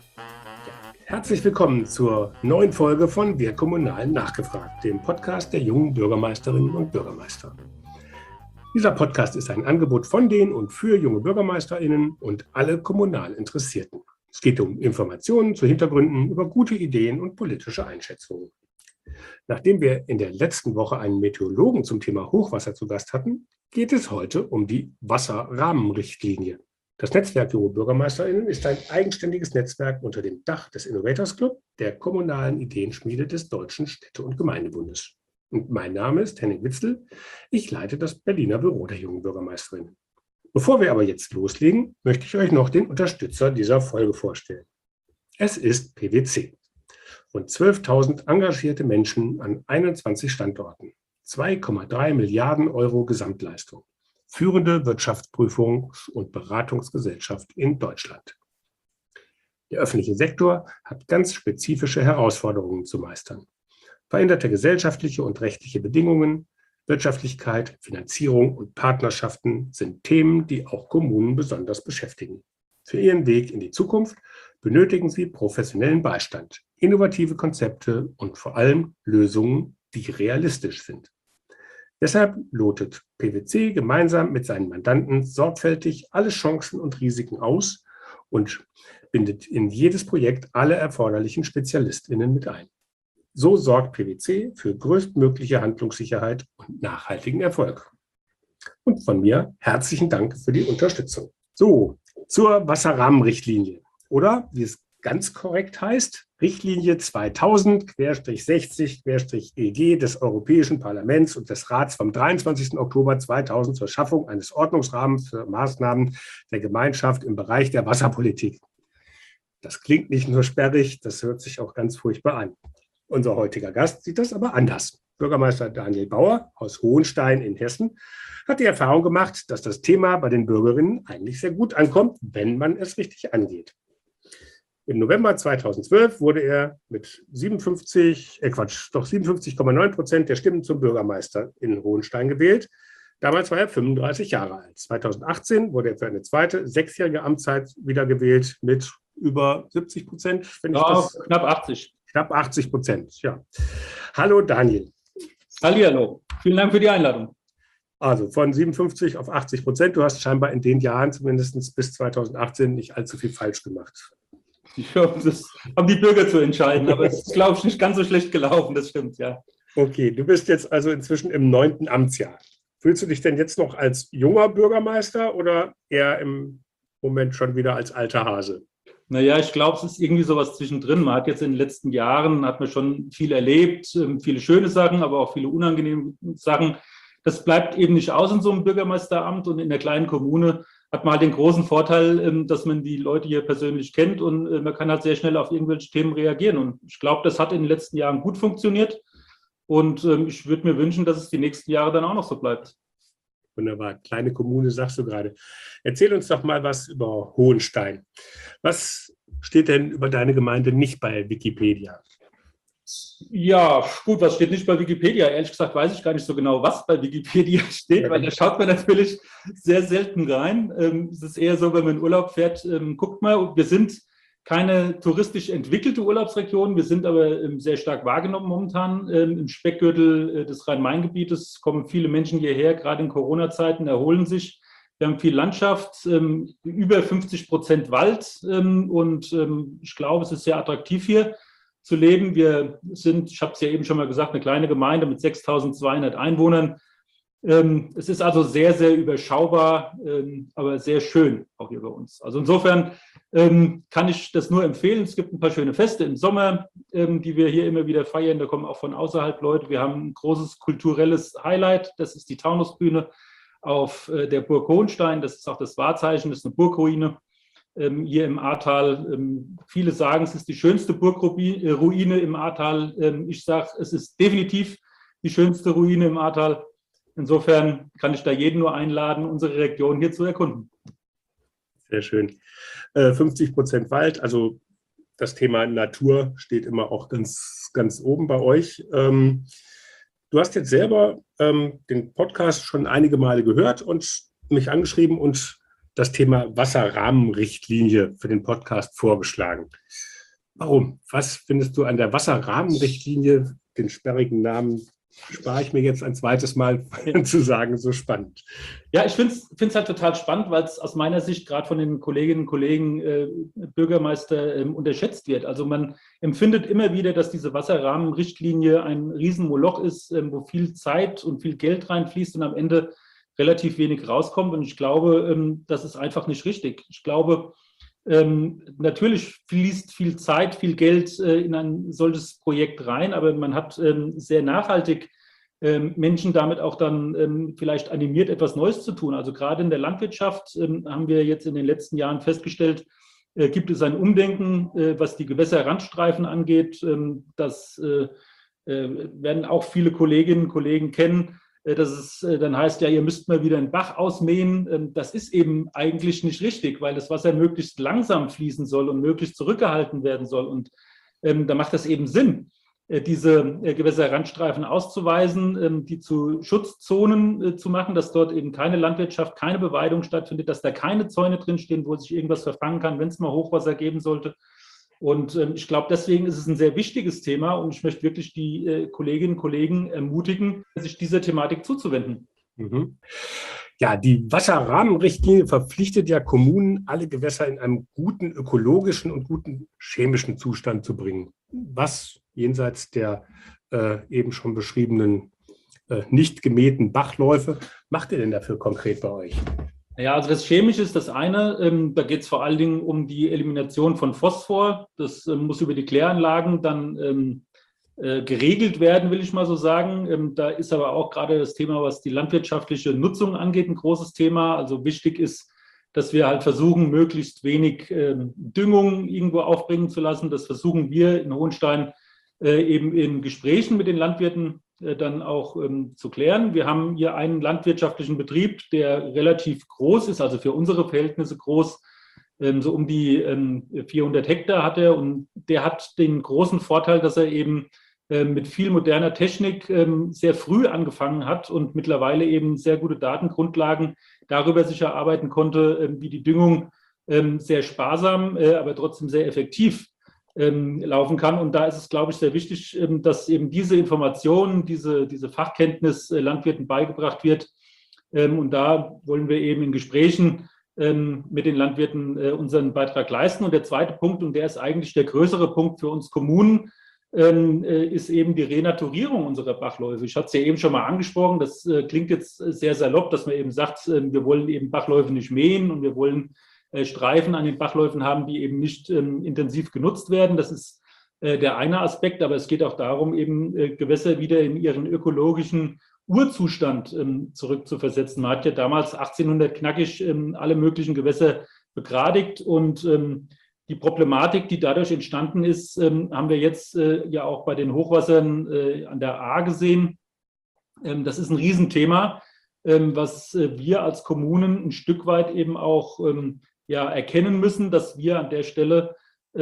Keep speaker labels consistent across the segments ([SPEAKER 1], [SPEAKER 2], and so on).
[SPEAKER 1] Herzlich willkommen zur neuen Folge von Wir Kommunalen nachgefragt, dem Podcast der jungen Bürgermeisterinnen und Bürgermeister. Dieser Podcast ist ein Angebot von den und für junge BürgermeisterInnen und alle kommunal Interessierten. Es geht um Informationen zu Hintergründen, über gute Ideen und politische Einschätzungen. Nachdem wir in der letzten Woche einen Meteorologen zum Thema Hochwasser zu Gast hatten, geht es heute um die Wasserrahmenrichtlinie. Das Netzwerk Junge BürgermeisterInnen ist ein eigenständiges Netzwerk unter dem Dach des Innovators Club, der kommunalen Ideenschmiede des Deutschen Städte- und Gemeindebundes. Und mein Name ist Henning Witzel. Ich leite das Berliner Büro der Jungen Bürgermeisterin. Bevor wir aber jetzt loslegen, möchte ich euch noch den Unterstützer dieser Folge vorstellen. Es ist PwC. Rund 12.000 engagierte Menschen an 21 Standorten. 2,3 Milliarden Euro Gesamtleistung. Führende Wirtschaftsprüfungs- und Beratungsgesellschaft in Deutschland. Der öffentliche Sektor hat ganz spezifische Herausforderungen zu meistern. Veränderte gesellschaftliche und rechtliche Bedingungen, Wirtschaftlichkeit, Finanzierung und Partnerschaften sind Themen, die auch Kommunen besonders beschäftigen. Für ihren Weg in die Zukunft benötigen sie professionellen Beistand, innovative Konzepte und vor allem Lösungen, die realistisch sind. Deshalb lotet PwC gemeinsam mit seinen Mandanten sorgfältig alle Chancen und Risiken aus und bindet in jedes Projekt alle erforderlichen SpezialistInnen mit ein. So sorgt PwC für größtmögliche Handlungssicherheit und nachhaltigen Erfolg. Und von mir herzlichen Dank für die Unterstützung. So, zur Wasserrahmenrichtlinie oder wie es ganz korrekt heißt, Richtlinie 2000-60-EG des Europäischen Parlaments und des Rats vom 23. Oktober 2000 zur Schaffung eines Ordnungsrahmens für Maßnahmen der Gemeinschaft im Bereich der Wasserpolitik. Das klingt nicht nur sperrig, das hört sich auch ganz furchtbar an. Unser heutiger Gast sieht das aber anders. Bürgermeister Daniel Bauer aus Hohenstein in Hessen hat die Erfahrung gemacht, dass das Thema bei den Bürgerinnen eigentlich sehr gut ankommt, wenn man es richtig angeht. Im November 2012 wurde er mit 57,9% der Stimmen zum Bürgermeister in Hohenstein gewählt. Damals war er 35 Jahre alt. 2018 wurde er für eine zweite 6-jährige Amtszeit wiedergewählt mit über 70%.
[SPEAKER 2] Knapp 80.
[SPEAKER 1] Knapp 80%, ja. Hallo Daniel.
[SPEAKER 2] Hallihallo. Vielen Dank für die Einladung.
[SPEAKER 1] Also von 57 auf 80%. Du hast scheinbar in den Jahren, zumindest bis 2018, nicht allzu viel falsch gemacht.
[SPEAKER 2] Ich glaube, das haben die Bürger zu entscheiden, aber es ist, glaube ich, nicht ganz so schlecht gelaufen, das stimmt, ja.
[SPEAKER 1] Okay, du bist jetzt also inzwischen im 9. Amtsjahr. Fühlst du dich denn jetzt noch als junger Bürgermeister oder eher im Moment schon wieder als alter Hase?
[SPEAKER 2] Naja, ich glaube, es ist irgendwie sowas zwischendrin. Man hat jetzt in den letzten Jahren, hat man schon viel erlebt, viele schöne Sachen, aber auch viele unangenehme Sachen. Das bleibt eben nicht aus in so einem Bürgermeisteramt, und in der kleinen Kommune hat man halt den großen Vorteil, dass man die Leute hier persönlich kennt, und man kann halt sehr schnell auf irgendwelche Themen reagieren. Und ich glaube, das hat in den letzten Jahren gut funktioniert, und ich würde mir wünschen, dass es die nächsten Jahre dann auch noch so bleibt.
[SPEAKER 1] Wunderbar. Kleine Kommune, sagst du gerade. Erzähl uns doch mal was über Hohenstein. Was steht denn über deine Gemeinde nicht bei Wikipedia?
[SPEAKER 2] Ja, gut, was steht nicht bei Wikipedia? Ehrlich gesagt weiß ich gar nicht so genau, was bei Wikipedia steht, weil da schaut man natürlich sehr selten rein. Es ist eher so, wenn man in Urlaub fährt, guckt mal, wir sind keine touristisch entwickelte Urlaubsregion, wir sind aber sehr stark wahrgenommen momentan. Im Speckgürtel des Rhein-Main-Gebietes kommen viele Menschen hierher, gerade in Corona-Zeiten, erholen sich. Wir haben viel Landschaft, über 50% Wald, und ich glaube, es ist sehr attraktiv hier zu leben. Wir sind, ich habe es ja eben schon mal gesagt, eine kleine Gemeinde mit 6.200 Einwohnern. Es ist also sehr, sehr überschaubar, aber sehr schön auch hier bei uns. Also insofern kann ich das nur empfehlen. Es gibt ein paar schöne Feste im Sommer, die wir hier immer wieder feiern. Da kommen auch von außerhalb Leute. Wir haben ein großes kulturelles Highlight. Das ist die Taunusbühne auf der Burg Hohenstein. Das ist auch das Wahrzeichen. Das ist eine Burgruine hier im Ahrtal. Viele sagen, es ist die schönste Burgruine im Ahrtal. Ich sage, es ist definitiv die schönste Ruine im Ahrtal. Insofern kann ich da jeden nur einladen, unsere Region hier zu erkunden.
[SPEAKER 1] Sehr schön. 50% Wald, also das Thema Natur steht immer auch ganz, ganz oben bei euch. Du hast jetzt selber den Podcast schon einige Male gehört und mich angeschrieben und das Thema Wasserrahmenrichtlinie für den Podcast vorgeschlagen. Warum? Was findest du an der Wasserrahmenrichtlinie, den sperrigen Namen spare ich mir jetzt ein zweites Mal zu sagen, so spannend?
[SPEAKER 2] Ja, ich finde es halt total spannend, weil es aus meiner Sicht gerade von den Kolleginnen und Kollegen Bürgermeister unterschätzt wird. Also man empfindet immer wieder, dass diese Wasserrahmenrichtlinie ein Riesenmoloch ist, wo viel Zeit und viel Geld reinfließt und am Ende relativ wenig rauskommt. Und ich glaube, das ist einfach nicht richtig. Ich glaube, natürlich fließt viel Zeit, viel Geld in ein solches Projekt rein, aber man hat sehr nachhaltig Menschen damit auch dann vielleicht animiert, etwas Neues zu tun. Also gerade in der Landwirtschaft haben wir jetzt in den letzten Jahren festgestellt, gibt es ein Umdenken, was die Gewässerrandstreifen angeht. Das werden auch viele Kolleginnen und Kollegen kennen, dass es dann heißt, ja, ihr müsst mal wieder einen Bach ausmähen. Das ist eben eigentlich nicht richtig, weil das Wasser möglichst langsam fließen soll und möglichst zurückgehalten werden soll. Und da macht das eben Sinn, diese Gewässerrandstreifen auszuweisen, die zu Schutzzonen zu machen, dass dort eben keine Landwirtschaft, keine Beweidung stattfindet, dass da keine Zäune drinstehen, wo sich irgendwas verfangen kann, wenn es mal Hochwasser geben sollte. Und ich glaube, deswegen ist es ein sehr wichtiges Thema und ich möchte wirklich die Kolleginnen und Kollegen ermutigen, sich dieser Thematik zuzuwenden.
[SPEAKER 1] Mhm. Ja, die Wasserrahmenrichtlinie verpflichtet ja Kommunen, alle Gewässer in einem guten ökologischen und guten chemischen Zustand zu bringen. Was jenseits der eben schon beschriebenen nicht gemähten Bachläufe macht ihr denn dafür konkret bei euch?
[SPEAKER 2] Ja, also das Chemische ist das eine. Da geht es vor allen Dingen um die Elimination von Phosphor. Das muss über die Kläranlagen dann geregelt werden, will ich mal so sagen. Da ist aber auch gerade das Thema, was die landwirtschaftliche Nutzung angeht, ein großes Thema. Also wichtig ist, dass wir halt versuchen, möglichst wenig Düngung irgendwo aufbringen zu lassen. Das versuchen wir in Hohenstein eben in Gesprächen mit den Landwirten dann auch zu klären. Wir haben hier einen landwirtschaftlichen Betrieb, der relativ groß ist, also für unsere Verhältnisse groß, so um die 400 Hektar hat er, und der hat den großen Vorteil, dass er eben mit viel moderner Technik sehr früh angefangen hat und mittlerweile eben sehr gute Datengrundlagen darüber sich erarbeiten konnte, wie die Düngung sehr sparsam, aber trotzdem sehr effektiv laufen kann. Und da ist es, glaube ich, sehr wichtig, dass eben diese Informationen, diese Fachkenntnis Landwirten beigebracht wird. Und da wollen wir eben in Gesprächen mit den Landwirten unseren Beitrag leisten. Und der zweite Punkt, und der ist eigentlich der größere Punkt für uns Kommunen, ist eben die Renaturierung unserer Bachläufe. Ich hatte es ja eben schon mal angesprochen, das klingt jetzt sehr salopp, dass man eben sagt, wir wollen eben Bachläufe nicht mähen und wir wollen Streifen an den Bachläufen haben, die eben nicht intensiv genutzt werden. Das ist der eine Aspekt, aber es geht auch darum, eben Gewässer wieder in ihren ökologischen Urzustand zurückzuversetzen. Man hat ja damals 1800 knackig alle möglichen Gewässer begradigt und die Problematik, die dadurch entstanden ist, haben wir jetzt ja auch bei den Hochwassern an der Ahr gesehen. Das ist ein Riesenthema, was wir als Kommunen ein Stück weit eben auch erkennen müssen, dass wir an der Stelle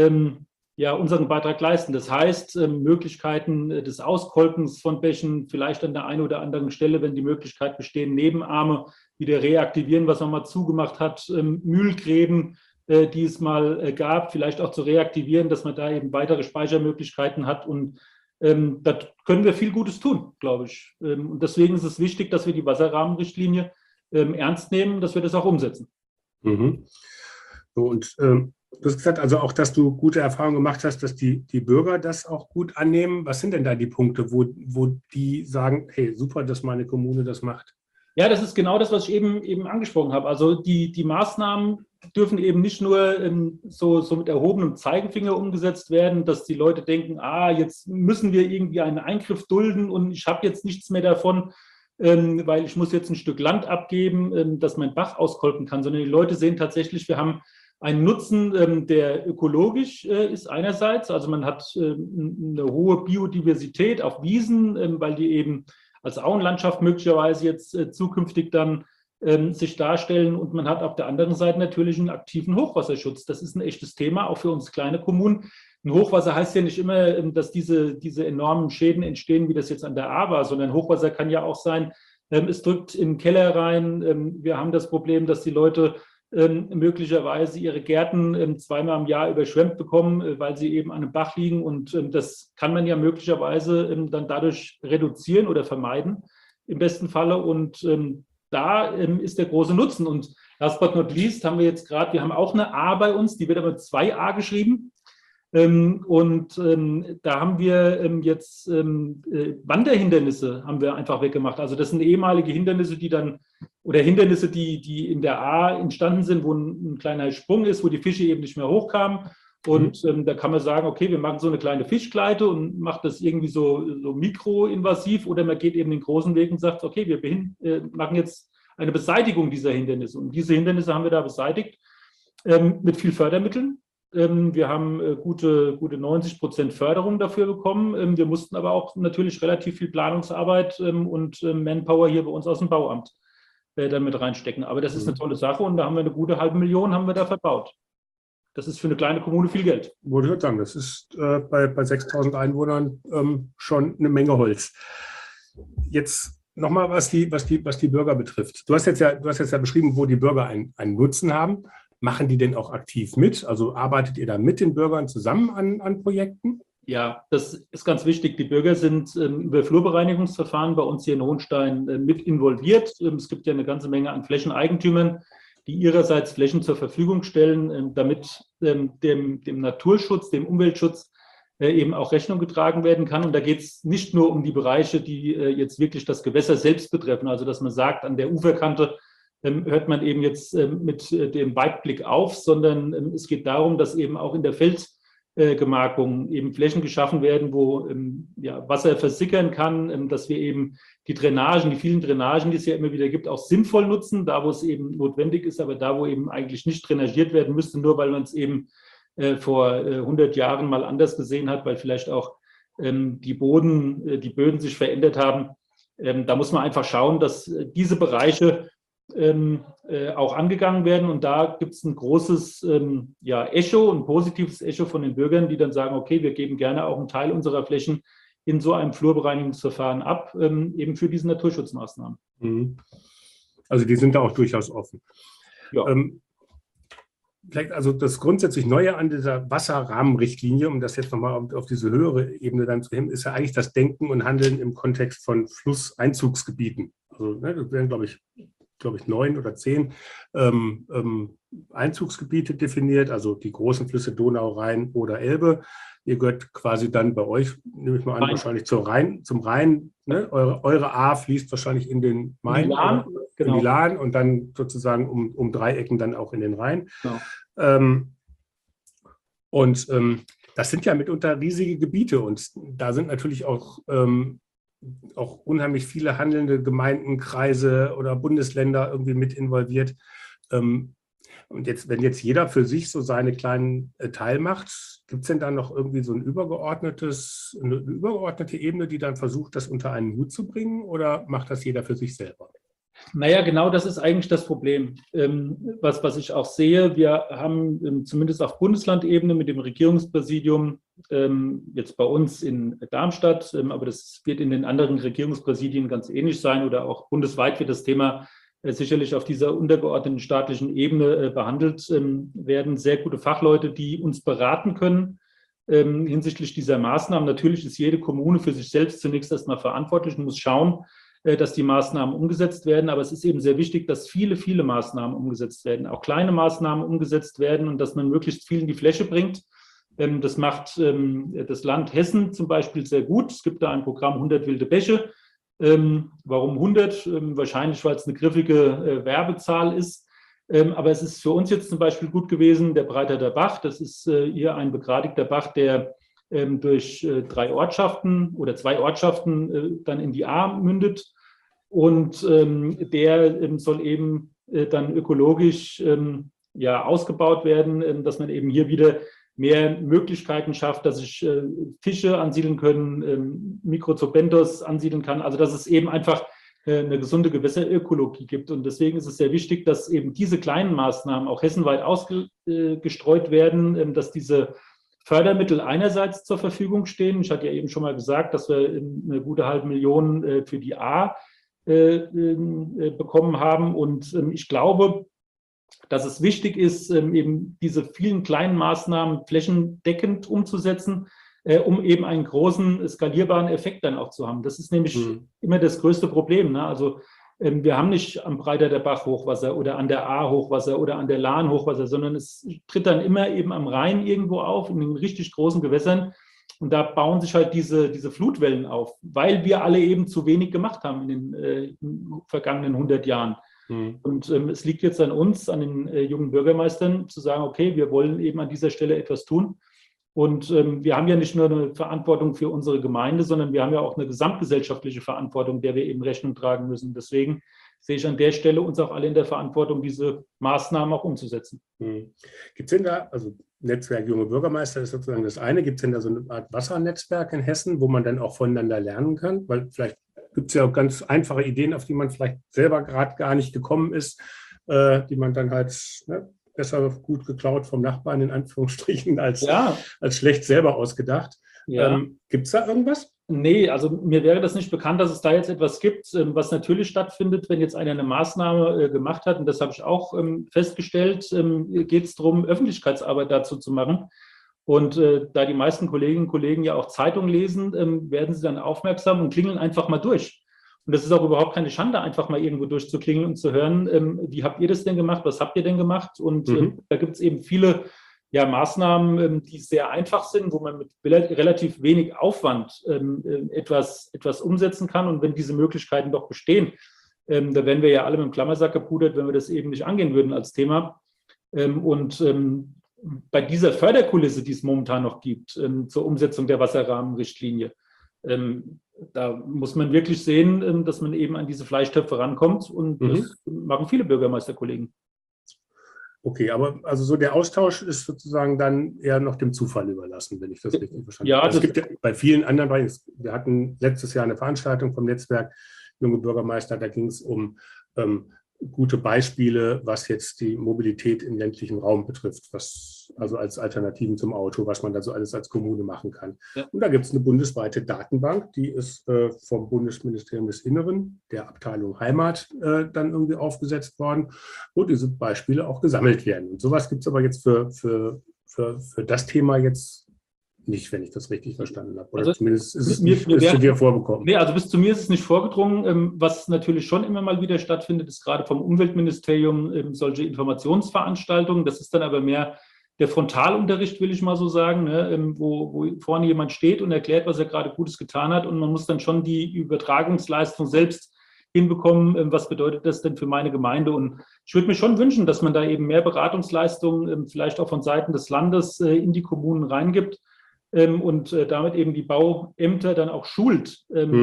[SPEAKER 2] unseren Beitrag leisten. Das heißt, Möglichkeiten des Auskolkens von Bächen, vielleicht an der einen oder anderen Stelle, wenn die Möglichkeit besteht, Nebenarme wieder reaktivieren, was man mal zugemacht hat, Mühlgräben, die es mal gab, vielleicht auch zu reaktivieren, dass man da eben weitere Speichermöglichkeiten hat. Und da können wir viel Gutes tun, glaube ich. Und deswegen ist es wichtig, dass wir die Wasserrahmenrichtlinie ernst nehmen, dass wir das auch umsetzen.
[SPEAKER 1] Mhm. So, und du hast gesagt, also auch, dass du gute Erfahrungen gemacht hast, dass die Bürger das auch gut annehmen. Was sind denn da die Punkte, wo die sagen, hey, super, dass meine Kommune das macht?
[SPEAKER 2] Ja, das ist genau das, was ich eben angesprochen habe. Also die Maßnahmen dürfen eben nicht nur so mit erhobenem Zeigefinger umgesetzt werden, dass die Leute denken, jetzt müssen wir irgendwie einen Eingriff dulden und ich habe jetzt nichts mehr davon, weil ich muss jetzt ein Stück Land abgeben, dass mein Bach auskolken kann, sondern die Leute sehen tatsächlich, wir haben einen Nutzen, der ökologisch ist einerseits, also man hat eine hohe Biodiversität auf Wiesen, weil die eben als Auenlandschaft möglicherweise jetzt zukünftig dann sich darstellen, und man hat auf der anderen Seite natürlich einen aktiven Hochwasserschutz. Das ist ein echtes Thema, auch für uns kleine Kommunen. Ein Hochwasser heißt ja nicht immer, dass diese enormen Schäden entstehen, wie das jetzt an der Ahr war, sondern Hochwasser kann ja auch sein, es drückt in den Keller rein. Wir haben das Problem, dass die Leute möglicherweise ihre Gärten zweimal im Jahr überschwemmt bekommen, weil sie eben an einem Bach liegen. Und das kann man ja möglicherweise dann dadurch reduzieren oder vermeiden, im besten Falle. Und da ist der große Nutzen. Und last but not least haben wir jetzt gerade, wir haben auch eine A bei uns, die wird aber mit 2a geschrieben. Da haben wir jetzt Wanderhindernisse haben wir einfach weggemacht. Also das sind ehemalige Hindernisse, die in der A entstanden sind, wo ein kleiner Sprung ist, wo die Fische eben nicht mehr hochkamen. Und da kann man sagen, okay, wir machen so eine kleine Fischgleite und macht das irgendwie so mikroinvasiv, oder man geht eben den großen Weg und sagt, okay, wir machen jetzt eine Beseitigung dieser Hindernisse. Und diese Hindernisse haben wir da beseitigt mit viel Fördermitteln. Wir haben gute 90% Förderung dafür bekommen. Wir mussten aber auch natürlich relativ viel Planungsarbeit und Manpower hier bei uns aus dem Bauamt dann mit reinstecken. Aber das ist eine tolle Sache, und da haben wir eine gute 500.000 haben wir da verbaut. Das ist für eine kleine Kommune viel Geld.
[SPEAKER 1] Würde ich sagen, das ist bei 6.000 Einwohnern schon eine Menge Holz. Jetzt nochmal, was die Bürger betrifft. Du hast jetzt ja beschrieben, wo die Bürger einen Nutzen haben. Machen die denn auch aktiv mit? Also arbeitet ihr da mit den Bürgern zusammen an Projekten?
[SPEAKER 2] Ja, das ist ganz wichtig. Die Bürger sind über Flurbereinigungsverfahren bei uns hier in Hohenstein mit involviert. Es gibt ja eine ganze Menge an Flächeneigentümern, die ihrerseits Flächen zur Verfügung stellen, damit dem Naturschutz, dem Umweltschutz eben auch Rechnung getragen werden kann. Und da geht es nicht nur um die Bereiche, die jetzt wirklich das Gewässer selbst betreffen, also dass man sagt, an der Uferkante hört man eben jetzt mit dem Weitblick auf, sondern es geht darum, dass eben auch in der Feldgemarkung eben Flächen geschaffen werden, wo Wasser versickern kann, dass wir eben die vielen Drainagen, die es ja immer wieder gibt, auch sinnvoll nutzen, da wo es eben notwendig ist, aber da wo eben eigentlich nicht drainagiert werden müsste, nur weil man es eben vor 100 Jahren mal anders gesehen hat, weil vielleicht auch die Böden sich verändert haben. Da muss man einfach schauen, dass diese Bereiche auch angegangen werden, und da gibt es ein großes Echo, ein positives Echo von den Bürgern, die dann sagen, okay, wir geben gerne auch einen Teil unserer Flächen in so einem Flurbereinigungsverfahren ab, eben für diese Naturschutzmaßnahmen.
[SPEAKER 1] Also die sind da auch durchaus offen.
[SPEAKER 2] Ja.
[SPEAKER 1] Vielleicht also das grundsätzlich Neue an dieser Wasserrahmenrichtlinie, um das jetzt nochmal auf diese höhere Ebene dann zu heben, ist ja eigentlich das Denken und Handeln im Kontext von Flusseinzugsgebieten. Also das wären, glaube ich, 9 oder 10 Einzugsgebiete definiert, also die großen Flüsse Donau, Rhein oder Elbe. Ihr gehört quasi dann bei euch, nehme ich mal an, wahrscheinlich zum Rhein. Ne? Eure A fließt wahrscheinlich in den Main, in die Lahn, und dann sozusagen um Dreiecken dann auch in den Rhein. Genau. Das sind ja mitunter riesige Gebiete, und da sind natürlich auch unheimlich viele handelnde Gemeinden, Kreise oder Bundesländer irgendwie mit involviert. Und wenn jetzt jeder für sich so seinen kleinen Teil macht, gibt es denn da noch irgendwie so eine übergeordnete Ebene, die dann versucht, das unter einen Hut zu bringen, oder macht das jeder für sich selber?
[SPEAKER 2] Naja, genau das ist eigentlich das Problem. Was ich auch sehe, wir haben zumindest auf Bundeslandebene mit dem Regierungspräsidium, jetzt bei uns in Darmstadt, aber das wird in den anderen Regierungspräsidien ganz ähnlich sein, oder auch bundesweit wird das Thema sicherlich auf dieser untergeordneten staatlichen Ebene behandelt werden. Sehr gute Fachleute, die uns beraten können hinsichtlich dieser Maßnahmen. Natürlich ist jede Kommune für sich selbst zunächst erstmal verantwortlich und muss schauen, dass die Maßnahmen umgesetzt werden. Aber es ist eben sehr wichtig, dass viele, viele Maßnahmen umgesetzt werden, auch kleine Maßnahmen umgesetzt werden, und dass man möglichst viel in die Fläche bringt. Das macht das Land Hessen zum Beispiel sehr gut. Es gibt da ein Programm 100 wilde Bäche. Warum 100? Wahrscheinlich, weil es eine griffige Werbezahl ist. Aber es ist für uns jetzt zum Beispiel gut gewesen, der Breiterter Bach. Das ist hier ein begradigter Bach, der durch 2 Ortschaften dann in die A mündet. Und der soll eben dann ökologisch ausgebaut werden, dass man eben hier wieder mehr Möglichkeiten schafft, dass sich Fische ansiedeln können, Microzobentos ansiedeln kann. Also dass es eben einfach eine gesunde Gewässerökologie gibt. Und deswegen ist es sehr wichtig, dass eben diese kleinen Maßnahmen auch hessenweit ausgestreut werden, dass diese Fördermittel einerseits zur Verfügung stehen. Ich hatte ja eben schon mal gesagt, dass wir eine gute 500.000 für die A bekommen haben. Und ich glaube, dass es wichtig ist, eben diese vielen kleinen Maßnahmen flächendeckend umzusetzen, um eben einen großen skalierbaren Effekt dann auch zu haben. Das ist nämlich immer das größte Problem. Ne? Also wir haben nicht am Breiter der Bach Hochwasser oder an der Ahr Hochwasser oder an der Lahn Hochwasser, sondern es tritt dann immer eben am Rhein irgendwo auf, in den richtig großen Gewässern. Und da bauen sich halt diese Flutwellen auf, weil wir alle eben zu wenig gemacht haben in den vergangenen 100 Jahren. Und es liegt jetzt an uns, an den jungen Bürgermeistern, zu sagen, okay, wir wollen eben an dieser Stelle etwas tun. Und wir haben ja nicht nur eine Verantwortung für unsere Gemeinde, sondern wir haben ja auch eine gesamtgesellschaftliche Verantwortung, der wir eben Rechnung tragen müssen. Deswegen sehe ich an der Stelle uns auch alle in der Verantwortung, diese Maßnahmen auch umzusetzen.
[SPEAKER 1] Gibt es denn da, also Netzwerk Junge Bürgermeister ist sozusagen das eine, gibt es denn da so eine Art Wassernetzwerk in Hessen, wo man dann auch voneinander lernen kann? Weil vielleicht gibt es ja auch ganz einfache Ideen, auf die man vielleicht selber gerade gar nicht gekommen ist, die man dann halt besser gut geklaut vom Nachbarn in Anführungsstrichen als schlecht selber ausgedacht.
[SPEAKER 2] Ja.
[SPEAKER 1] Gibt es da irgendwas?
[SPEAKER 2] Nee, also mir wäre das nicht bekannt, dass es da jetzt etwas gibt, was natürlich stattfindet, wenn jetzt einer eine Maßnahme gemacht hat. Und das habe ich auch festgestellt, geht es darum, Öffentlichkeitsarbeit dazu zu machen. Und da die meisten Kolleginnen und Kollegen ja auch Zeitung lesen, werden sie dann aufmerksam und klingeln einfach mal durch. Und das ist auch überhaupt keine Schande, einfach mal irgendwo durchzuklingeln und zu hören, wie habt ihr das denn gemacht, was habt ihr denn gemacht? Und da gibt es eben viele Maßnahmen, die sehr einfach sind, wo man mit relativ wenig Aufwand etwas umsetzen kann. Und wenn diese Möglichkeiten doch bestehen, da wären wir ja alle mit dem Klammersack gepudert, wenn wir das eben nicht angehen würden als Thema. Bei dieser Förderkulisse, die es momentan noch gibt, zur Umsetzung der Wasserrahmenrichtlinie, da muss man wirklich sehen, dass man eben an diese Fleischtöpfe rankommt. Und das machen viele Bürgermeisterkollegen.
[SPEAKER 1] Okay, aber also so der Austausch ist sozusagen dann eher noch dem Zufall überlassen, wenn ich das richtig verstanden habe. Es gibt ja bei vielen anderen, wir hatten letztes Jahr eine Veranstaltung vom Netzwerk Junge Bürgermeister, da ging es um gute Beispiele, was jetzt die Mobilität im ländlichen Raum betrifft, was also als Alternativen zum Auto, was man da so alles als Kommune machen kann. Ja. Und da gibt es eine bundesweite Datenbank, die ist vom Bundesministerium des Inneren, der Abteilung Heimat, dann irgendwie aufgesetzt worden, wo diese Beispiele auch gesammelt werden. Und sowas gibt es aber jetzt für das Thema jetzt nicht, wenn ich das richtig verstanden habe. Oder also zumindest ist es zu dir vorgekommen.
[SPEAKER 2] Nee, also bis zu mir ist es nicht vorgedrungen. Was natürlich schon immer mal wieder stattfindet, ist gerade vom Umweltministerium solche Informationsveranstaltungen. Das ist dann aber mehr der Frontalunterricht, will ich mal so sagen, ne, wo vorne jemand steht und erklärt, was er gerade Gutes getan hat. Und man muss dann schon die Übertragungsleistung selbst hinbekommen. Was bedeutet das denn für meine Gemeinde? Und ich würde mir schon wünschen, dass man da eben mehr Beratungsleistungen vielleicht auch von Seiten des Landes in die Kommunen reingibt. Und damit eben die Bauämter dann auch schult,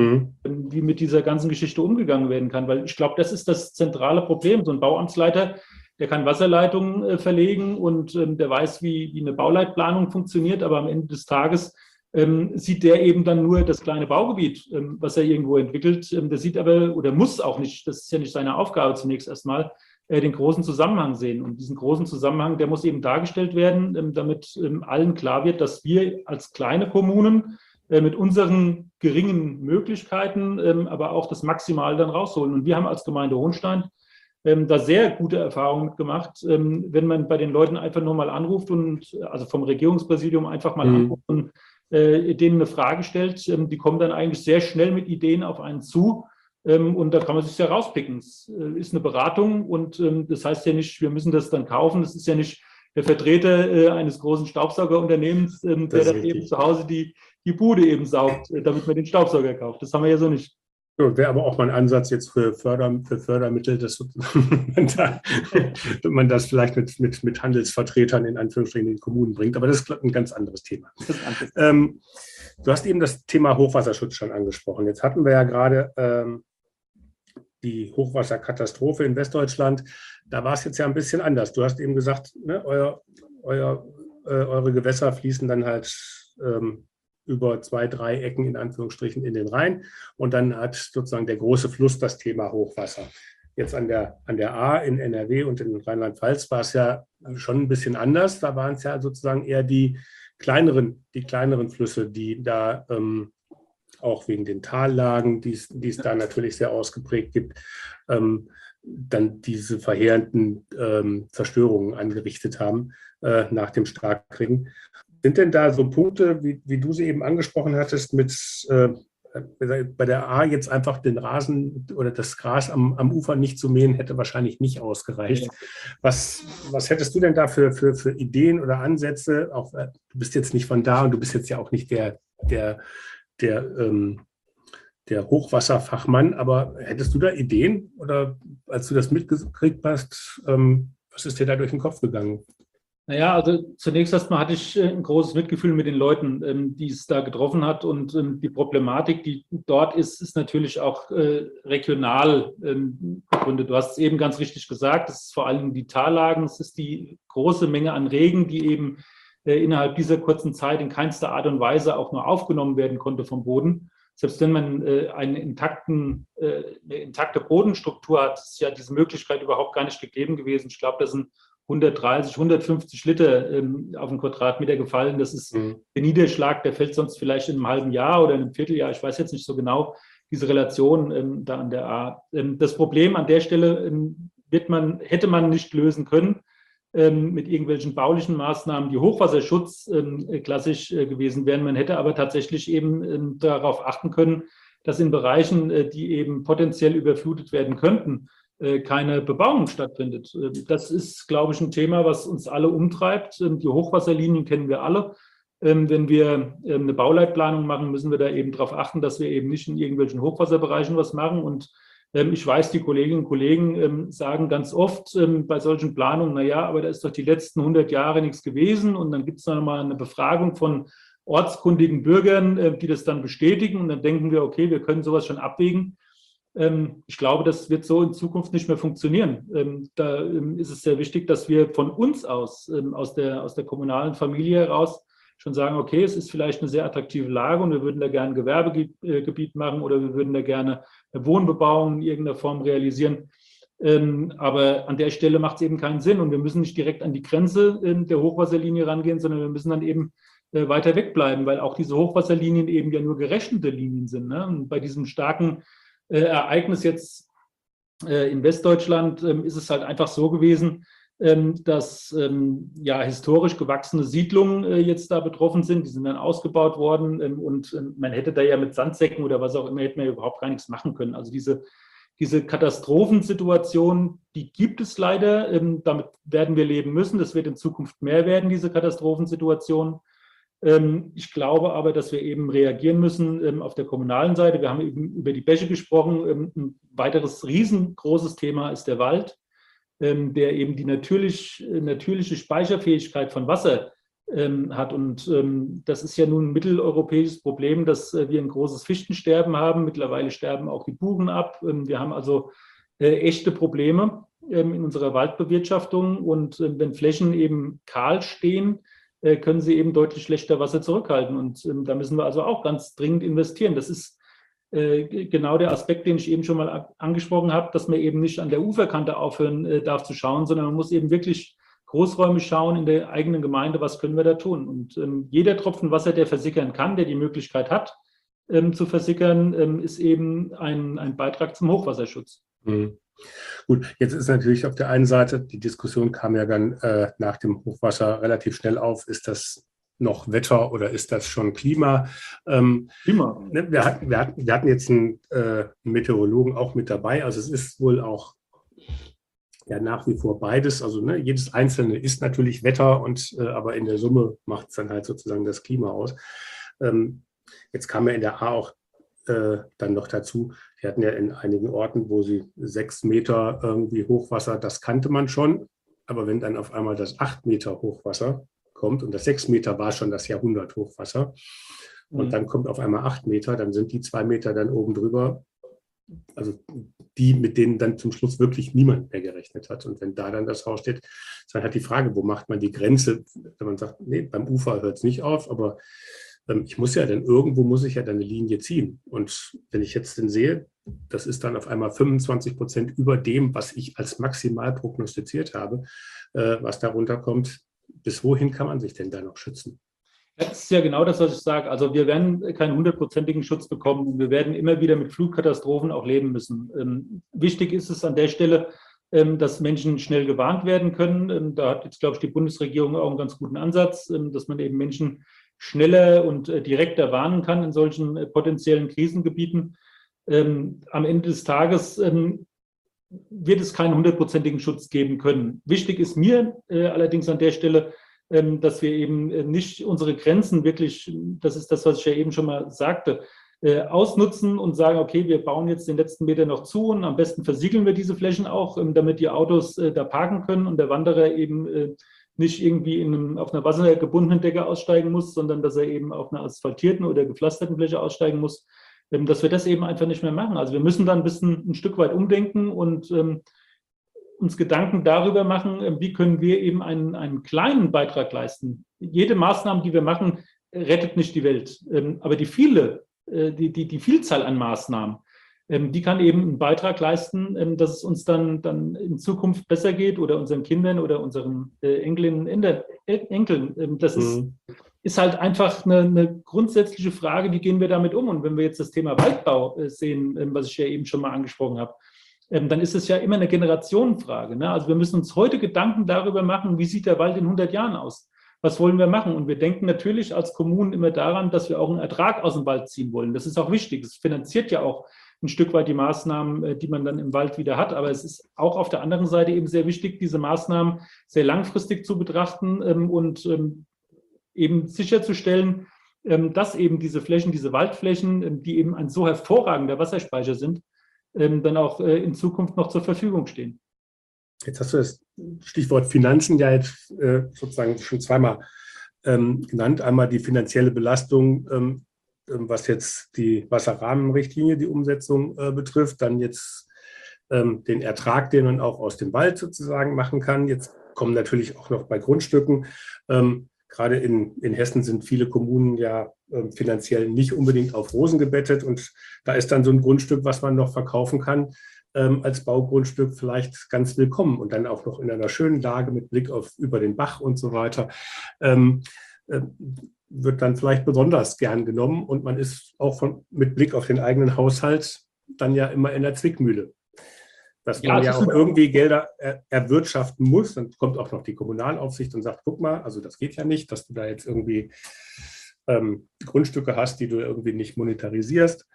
[SPEAKER 2] wie mit dieser ganzen Geschichte umgegangen werden kann. Weil ich glaube, das ist das zentrale Problem. So ein Bauamtsleiter, der kann Wasserleitungen verlegen und der weiß, wie eine Bauleitplanung funktioniert, aber am Ende des Tages sieht der eben dann nur das kleine Baugebiet, was er irgendwo entwickelt. Der sieht aber oder muss auch nicht, das ist ja nicht seine Aufgabe zunächst erstmal, den großen Zusammenhang sehen. Und diesen großen Zusammenhang, der muss eben dargestellt werden, damit allen klar wird, dass wir als kleine Kommunen mit unseren geringen Möglichkeiten aber auch das Maximal dann rausholen. Und wir haben als Gemeinde Hohenstein da sehr gute Erfahrungen mitgemacht, wenn man bei den Leuten einfach nur mal anruft und also vom Regierungspräsidium einfach mal anruft und denen eine Frage stellt, die kommen dann eigentlich sehr schnell mit Ideen auf einen zu. Und da kann man sich ja rauspicken. Es ist eine Beratung und das heißt ja nicht, wir müssen das dann kaufen. Das ist ja nicht der Vertreter eines großen Staubsaugerunternehmens, der dann eben zu Hause die Bude eben saugt, damit man den Staubsauger kauft. Das haben wir ja so nicht.
[SPEAKER 1] Ja, wäre aber auch mal ein Ansatz jetzt für Fördermittel, dass man das vielleicht mit Handelsvertretern in Anführungsstrichen in die Kommunen bringt. Aber das ist ein ganz anderes Thema. Du hast eben das Thema Hochwasserschutz schon angesprochen. Jetzt hatten wir ja gerade die Hochwasserkatastrophe in Westdeutschland. Da war es jetzt ja ein bisschen anders. Du hast eben gesagt, ne, eure Gewässer fließen dann halt über 2, 3 Ecken in Anführungsstrichen in den Rhein. Und dann hat sozusagen der große Fluss das Thema Hochwasser. Jetzt an der Ahr in NRW und in Rheinland-Pfalz war es ja schon ein bisschen anders. Da waren es ja sozusagen eher die kleineren Flüsse, die da auch wegen den Tallagen, die es da natürlich sehr ausgeprägt gibt, dann diese verheerenden Zerstörungen angerichtet haben nach dem Starkregen. Sind denn da so Punkte, wie du sie eben angesprochen hattest, mit bei der A jetzt einfach den Rasen oder das Gras am Ufer nicht zu mähen, hätte wahrscheinlich nicht ausgereicht. Was hättest du denn da für Ideen oder Ansätze? Auch, du bist jetzt nicht von da und du bist jetzt ja auch nicht der Hochwasserfachmann, aber hättest du da Ideen oder als du das mitgekriegt hast, was ist dir da durch den Kopf gegangen?
[SPEAKER 2] Naja, also zunächst erstmal hatte ich ein großes Mitgefühl mit den Leuten, die es da getroffen hat. Und die Problematik, die dort ist natürlich auch regional begründet. Du hast es eben ganz richtig gesagt, es ist vor allem die Tallagen, es ist die große Menge an Regen, die eben innerhalb dieser kurzen Zeit in keinster Art und Weise auch nur aufgenommen werden konnte vom Boden. Selbst wenn man eine intakte Bodenstruktur hat, ist ja diese Möglichkeit überhaupt gar nicht gegeben gewesen. Ich glaube, das sind 130, 150 Liter auf den Quadratmeter gefallen. Das ist der Niederschlag, der fällt sonst vielleicht in einem halben Jahr oder in einem Vierteljahr. Ich weiß jetzt nicht so genau diese Relation da an der A. Das Problem an der Stelle hätte man nicht lösen können mit irgendwelchen baulichen Maßnahmen, die Hochwasserschutz klassisch gewesen wären. Man hätte aber tatsächlich eben darauf achten können, dass in Bereichen, die eben potenziell überflutet werden könnten, keine Bebauung stattfindet. Das ist, glaube ich, ein Thema, was uns alle umtreibt. Die Hochwasserlinien kennen wir alle. Wenn wir eine Bauleitplanung machen, müssen wir da eben darauf achten, dass wir eben nicht in irgendwelchen Hochwasserbereichen was machen. Und ich weiß, die Kolleginnen und Kollegen sagen ganz oft bei solchen Planungen, naja, aber da ist doch die letzten 100 Jahre nichts gewesen. Und dann gibt es noch mal eine Befragung von ortskundigen Bürgern, die das dann bestätigen. Und dann denken wir, okay, wir können sowas schon abwägen. Ich glaube, das wird so in Zukunft nicht mehr funktionieren. Da ist es sehr wichtig, dass wir von uns aus der kommunalen Familie heraus schon sagen, okay, es ist vielleicht eine sehr attraktive Lage und wir würden da gerne ein Gewerbegebiet machen oder wir würden da gerne eine Wohnbebauung in irgendeiner Form realisieren. Aber an der Stelle macht es eben keinen Sinn und wir müssen nicht direkt an die Grenze der Hochwasserlinie rangehen, sondern wir müssen dann eben weiter wegbleiben, weil auch diese Hochwasserlinien eben ja nur gerechnete Linien sind. Ne? Und bei diesem starken Ereignis jetzt in Westdeutschland ist es halt einfach so gewesen, dass historisch gewachsene Siedlungen jetzt da betroffen sind. Die sind dann ausgebaut worden und man hätte da ja mit Sandsäcken oder was auch immer, hätte man ja überhaupt gar nichts machen können. Also diese Katastrophensituation, die gibt es leider. Damit werden wir leben müssen. Das wird in Zukunft mehr werden, diese Katastrophensituation. Ich glaube aber, dass wir eben reagieren müssen auf der kommunalen Seite. Wir haben eben über die Bäche gesprochen. Ein weiteres riesengroßes Thema ist der Wald, der eben die natürliche Speicherfähigkeit von Wasser hat. Und das ist ja nun ein mitteleuropäisches Problem, dass wir ein großes Fichtensterben haben. Mittlerweile sterben auch die Buchen ab. Wir haben also echte Probleme in unserer Waldbewirtschaftung. Und wenn Flächen eben kahl stehen, können sie eben deutlich schlechter Wasser zurückhalten. Und da müssen wir also auch ganz dringend investieren. Das ist genau der Aspekt, den ich eben schon mal angesprochen habe, dass man eben nicht an der Uferkante aufhören darf zu schauen, sondern man muss eben wirklich großräumig schauen in der eigenen Gemeinde, was können wir da tun. Und jeder Tropfen Wasser, der versickern kann, der die Möglichkeit hat, zu versickern, ist eben ein Beitrag zum Hochwasserschutz.
[SPEAKER 1] Mhm. Gut, jetzt ist natürlich auf der einen Seite, die Diskussion kam ja dann nach dem Hochwasser relativ schnell auf, ist das noch Wetter oder ist das schon Klima?
[SPEAKER 2] Klima.
[SPEAKER 1] Wir hatten jetzt einen Meteorologen auch mit dabei, also es ist wohl auch ja nach wie vor beides, also jedes Einzelne ist natürlich Wetter, aber in der Summe macht es dann halt sozusagen das Klima aus. Jetzt kam ja in der A auch dann noch dazu, wir hatten ja in einigen Orten, wo sie 6 Meter irgendwie Hochwasser, das kannte man schon, aber wenn dann auf einmal das 8 Meter Hochwasser kommt und das 6 Meter war schon das Jahrhundert Hochwasser und dann kommt auf einmal 8 Meter, dann sind die 2 Meter dann oben drüber, also die, mit denen dann zum Schluss wirklich niemand mehr gerechnet hat. Und wenn da dann das Haus steht, ist dann halt die Frage, wo macht man die Grenze, wenn man sagt, nee, beim Ufer hört es nicht auf, aber irgendwo muss ich ja dann eine Linie ziehen. Und wenn ich jetzt dann sehe, das ist dann auf einmal 25% über dem, was ich als maximal prognostiziert habe, was darunter kommt, bis wohin kann man sich denn da noch schützen?
[SPEAKER 2] Das ist ja genau das, was ich sage. Also wir werden keinen 100%igen Schutz bekommen und wir werden immer wieder mit Flutkatastrophen auch leben müssen. Wichtig ist es an der Stelle, dass Menschen schnell gewarnt werden können. Da hat jetzt, glaube ich, die Bundesregierung auch einen ganz guten Ansatz, dass man eben Menschen schneller und direkter warnen kann in solchen potenziellen Krisengebieten. Am Ende des Tages wird es keinen 100%igen Schutz geben können. Wichtig ist mir allerdings an der Stelle, dass wir eben nicht unsere Grenzen wirklich, das ist das, was ich ja eben schon mal sagte, ausnutzen und sagen, okay, wir bauen jetzt den letzten Meter noch zu und am besten versiegeln wir diese Flächen auch, damit die Autos da parken können und der Wanderer eben nicht irgendwie auf einer wassergebundenen Decke aussteigen muss, sondern dass er eben auf einer asphaltierten oder gepflasterten Fläche aussteigen muss, dass wir das eben einfach nicht mehr machen. Also wir müssen dann ein Stück weit umdenken und uns Gedanken darüber machen, wie können wir eben einen kleinen Beitrag leisten. Jede Maßnahme, die wir machen, rettet nicht die Welt. Aber die Vielzahl an Maßnahmen, die kann eben einen Beitrag leisten, dass es uns dann in Zukunft besser geht oder unseren Kindern oder unseren Enkeln. Das ist halt einfach eine grundsätzliche Frage, wie gehen wir damit um? Und wenn wir jetzt das Thema Waldbau sehen, was ich ja eben schon mal angesprochen habe, dann ist es ja immer eine Generationenfrage. Ne? Also wir müssen uns heute Gedanken darüber machen, wie sieht der Wald in 100 Jahren aus? Was wollen wir machen? Und wir denken natürlich als Kommunen immer daran, dass wir auch einen Ertrag aus dem Wald ziehen wollen. Das ist auch wichtig. Es finanziert ja auch ein Stück weit die Maßnahmen, die man dann im Wald wieder hat. Aber es ist auch auf der anderen Seite eben sehr wichtig, diese Maßnahmen sehr langfristig zu betrachten und eben sicherzustellen, dass eben diese Flächen, diese Waldflächen, die eben ein so hervorragender Wasserspeicher sind, dann auch in Zukunft noch zur Verfügung stehen.
[SPEAKER 1] Jetzt hast du das Stichwort Finanzen ja jetzt sozusagen schon zweimal genannt. Einmal die finanzielle Belastung, was jetzt die Wasserrahmenrichtlinie, die Umsetzung betrifft, dann jetzt den Ertrag, den man auch aus dem Wald sozusagen machen kann. Jetzt kommen natürlich auch noch bei Grundstücken. Gerade in Hessen sind viele Kommunen ja finanziell nicht unbedingt auf Rosen gebettet und da ist dann so ein Grundstück, was man noch verkaufen kann, als Baugrundstück vielleicht ganz willkommen und dann auch noch in einer schönen Lage mit Blick über den Bach und so weiter, wird dann vielleicht besonders gern genommen und man ist auch mit Blick auf den eigenen Haushalt dann ja immer in der Zwickmühle. Dass man ja auch irgendwie Gelder erwirtschaften muss. Dann kommt auch noch die Kommunalaufsicht und sagt, guck mal, also das geht ja nicht, dass du da jetzt irgendwie Grundstücke hast, die du irgendwie nicht monetarisierst.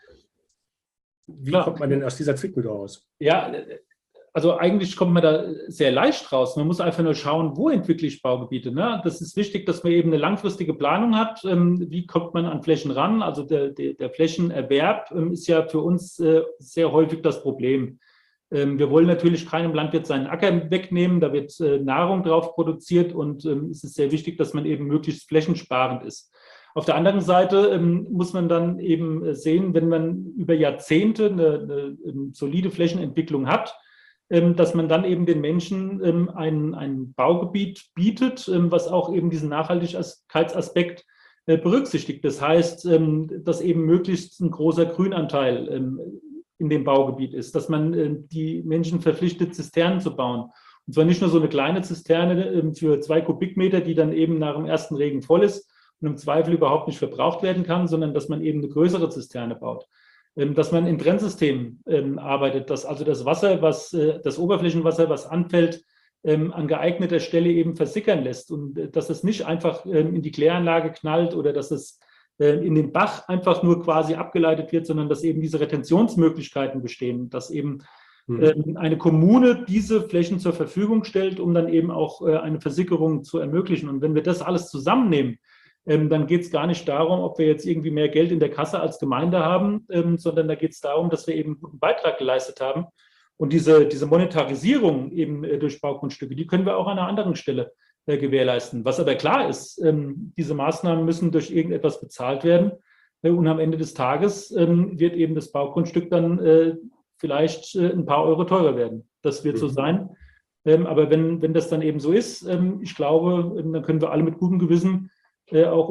[SPEAKER 1] Wie kommt man denn aus dieser Zwickmühle raus?
[SPEAKER 2] Ja, also eigentlich kommt man da sehr leicht raus. Man muss einfach nur schauen, wo entwickle ich Baugebiete. Ne? Das ist wichtig, dass man eben eine langfristige Planung hat. Wie kommt man an Flächen ran? Also der Flächenerwerb ist ja für uns sehr häufig das Problem. Wir wollen natürlich keinem Landwirt seinen Acker wegnehmen, da wird Nahrung drauf produziert und es ist sehr wichtig, dass man eben möglichst flächensparend ist. Auf der anderen Seite muss man dann eben sehen, wenn man über Jahrzehnte eine solide Flächenentwicklung hat, dass man dann eben den Menschen ein Baugebiet bietet, was auch eben diesen Nachhaltigkeitsaspekt berücksichtigt. Das heißt, dass eben möglichst ein großer Grünanteil in dem Baugebiet ist, dass man die Menschen verpflichtet, Zisternen zu bauen. Und zwar nicht nur so eine kleine Zisterne für 2 Kubikmeter, die dann eben nach dem ersten Regen voll ist und im Zweifel überhaupt nicht verbraucht werden kann, sondern dass man eben eine größere Zisterne baut. Dass man in Trennsystemen arbeitet, dass also das Wasser, das Oberflächenwasser, was anfällt, an geeigneter Stelle eben versickern lässt und dass es nicht einfach in die Kläranlage knallt oder dass es in den Bach einfach nur quasi abgeleitet wird, sondern dass eben diese Retentionsmöglichkeiten bestehen, dass eben eine Kommune diese Flächen zur Verfügung stellt, um dann eben auch eine Versickerung zu ermöglichen. Und wenn wir das alles zusammennehmen, dann geht es gar nicht darum, ob wir jetzt irgendwie mehr Geld in der Kasse als Gemeinde haben, sondern da geht es darum, dass wir eben einen guten Beitrag geleistet haben. Und diese Monetarisierung eben durch Baugrundstücke, die können wir auch an einer anderen Stelle gewährleisten. Was aber klar ist, diese Maßnahmen müssen durch irgendetwas bezahlt werden und am Ende des Tages wird eben das Baugrundstück dann vielleicht ein paar Euro teurer werden. Das wird so sein. Aber wenn das dann eben so ist, ich glaube, dann können wir alle mit gutem Gewissen auch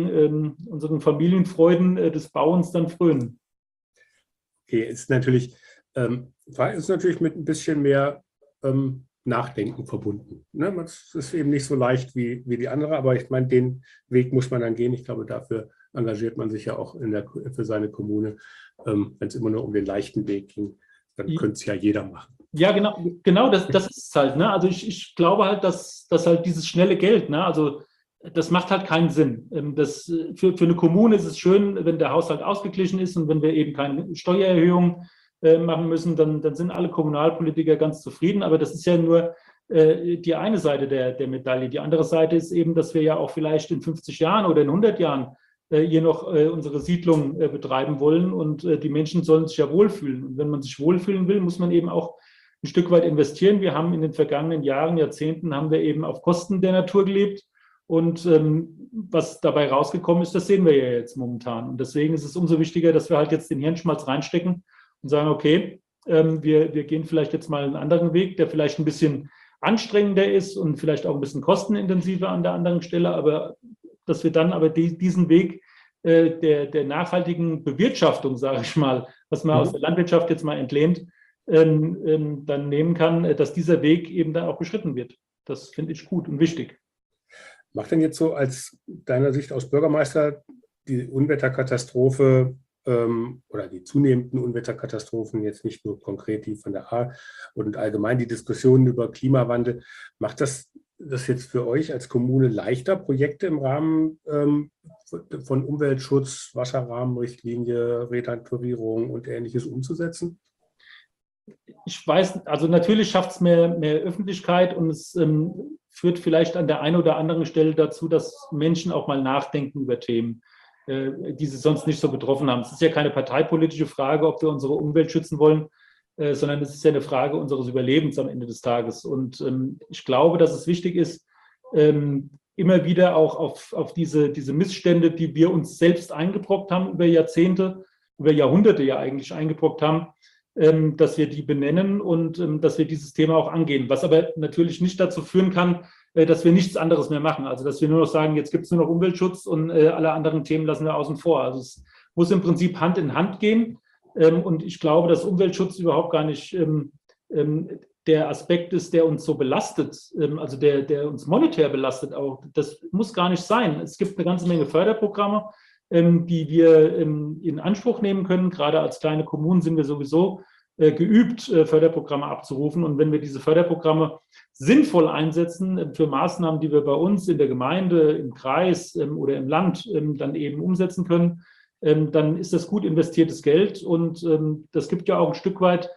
[SPEAKER 2] unseren Familienfreuden des Bauens dann frönen.
[SPEAKER 1] Okay, ist natürlich mit ein bisschen mehr Nachdenken verbunden. Ne? Das ist eben nicht so leicht wie die andere, aber ich meine, den Weg muss man dann gehen. Ich glaube, dafür engagiert man sich ja auch für seine Kommune. Wenn es immer nur um den leichten Weg ging, dann könnte es ja jeder machen.
[SPEAKER 2] Ja, genau das ist es halt. Ne? Also ich glaube halt, dass halt dieses schnelle Geld, ne? Also das macht halt keinen Sinn. Für eine Kommune ist es schön, wenn der Haushalt ausgeglichen ist und wenn wir eben keine Steuererhöhung machen müssen, dann sind alle Kommunalpolitiker ganz zufrieden. Aber das ist ja nur die eine Seite der Medaille. Die andere Seite ist eben, dass wir ja auch vielleicht in 50 Jahren oder in 100 Jahren hier noch unsere Siedlung betreiben wollen und die Menschen sollen sich ja wohlfühlen. Und wenn man sich wohlfühlen will, muss man eben auch ein Stück weit investieren. Wir haben in den vergangenen Jahren, Jahrzehnten, haben wir eben auf Kosten der Natur gelebt. Und was dabei rausgekommen ist, das sehen wir ja jetzt momentan. Und deswegen ist es umso wichtiger, dass wir halt jetzt den Hirnschmalz reinstecken und sagen, okay, wir gehen vielleicht jetzt mal einen anderen Weg, der vielleicht ein bisschen anstrengender ist und vielleicht auch ein bisschen kostenintensiver an der anderen Stelle, aber dass wir dann aber diesen Weg der nachhaltigen Bewirtschaftung, sage ich mal, was man aus der Landwirtschaft jetzt mal entlehnt, dann nehmen kann, dass dieser Weg eben dann auch beschritten wird. Das finde ich gut und wichtig.
[SPEAKER 1] Macht denn jetzt so aus deiner Sicht als Bürgermeister die Unwetterkatastrophe oder die zunehmenden Unwetterkatastrophen, jetzt nicht nur konkret die von der A und allgemein die Diskussionen über Klimawandel, macht das jetzt für euch als Kommune leichter, Projekte im Rahmen von Umweltschutz, Wasserrahmenrichtlinie, Renaturierung und Ähnliches umzusetzen?
[SPEAKER 2] Ich weiß, also natürlich schafft es mehr Öffentlichkeit und es führt vielleicht an der einen oder anderen Stelle dazu, dass Menschen auch mal nachdenken über Themen, die sie sonst nicht so betroffen haben. Es ist ja keine parteipolitische Frage, ob wir unsere Umwelt schützen wollen, sondern es ist ja eine Frage unseres Überlebens am Ende des Tages. Und ich glaube, dass es wichtig ist, immer wieder auch auf diese Missstände, die wir uns selbst eingebrockt haben über Jahrzehnte, über Jahrhunderte ja eigentlich eingebrockt haben, dass wir die benennen und dass wir dieses Thema auch angehen. Was aber natürlich nicht dazu führen kann, dass wir nichts anderes mehr machen. Also dass wir nur noch sagen, jetzt gibt es nur noch Umweltschutz und alle anderen Themen lassen wir außen vor. Also es muss im Prinzip Hand in Hand gehen. Und ich glaube, dass Umweltschutz überhaupt gar nicht der Aspekt ist, der uns so belastet, also der uns monetär belastet auch. Das muss gar nicht sein. Es gibt eine ganze Menge Förderprogramme, die wir in Anspruch nehmen können. Gerade als kleine Kommunen sind wir sowieso geübt, Förderprogramme abzurufen. Und wenn wir diese Förderprogramme sinnvoll einsetzen für Maßnahmen, die wir bei uns in der Gemeinde, im Kreis oder im Land dann eben umsetzen können, dann ist das gut investiertes Geld. Und das gibt ja auch ein Stück weit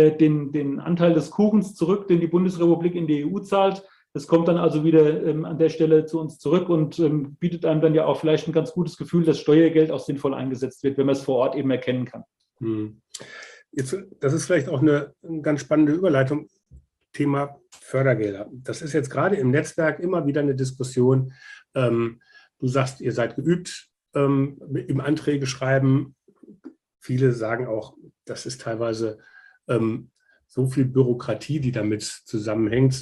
[SPEAKER 2] den Anteil des Kuchens zurück, den die Bundesrepublik in die EU zahlt. Das kommt dann also wieder an der Stelle zu uns zurück und bietet einem dann ja auch vielleicht ein ganz gutes Gefühl, dass Steuergeld auch sinnvoll eingesetzt wird, wenn man es vor Ort eben erkennen kann.
[SPEAKER 1] Jetzt, das ist vielleicht auch eine ganz spannende Überleitung. Thema Fördergelder. Das ist jetzt gerade im Netzwerk immer wieder eine Diskussion. Du sagst, ihr seid geübt im Anträge schreiben. Viele sagen auch, das ist teilweise so viel Bürokratie, die damit zusammenhängt.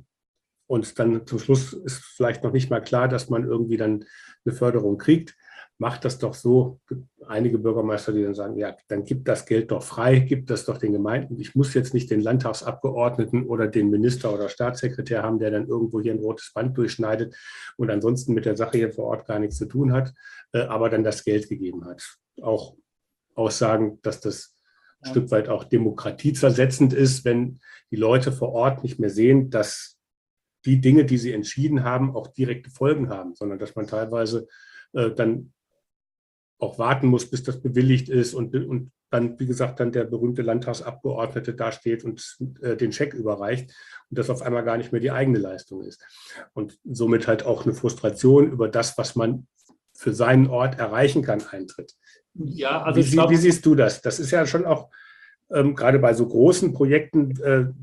[SPEAKER 1] Und dann zum Schluss ist vielleicht noch nicht mal klar, dass man irgendwie dann eine Förderung kriegt. Macht das doch so. Es gibt einige Bürgermeister, die dann sagen, ja, dann gibt das Geld doch frei, gibt das doch den Gemeinden. Ich muss jetzt nicht den Landtagsabgeordneten oder den Minister oder Staatssekretär haben, der dann irgendwo hier ein rotes Band durchschneidet und ansonsten mit der Sache hier vor Ort gar nichts zu tun hat, aber dann das Geld gegeben hat. Auch Aussagen, dass das ein Stück weit auch demokratiezersetzend ist, wenn die Leute vor Ort nicht mehr sehen, dass die Dinge, die sie entschieden haben, auch direkte Folgen haben, sondern dass man teilweise dann auch warten muss, bis das bewilligt ist und dann, wie gesagt, dann der berühmte Landtagsabgeordnete dasteht und den Scheck überreicht und das auf einmal gar nicht mehr die eigene Leistung ist. Und somit halt auch eine Frustration über das, was man für seinen Ort erreichen kann, eintritt.
[SPEAKER 2] Ja, also
[SPEAKER 1] wie siehst du das? Das ist ja schon auch gerade bei so großen Projekten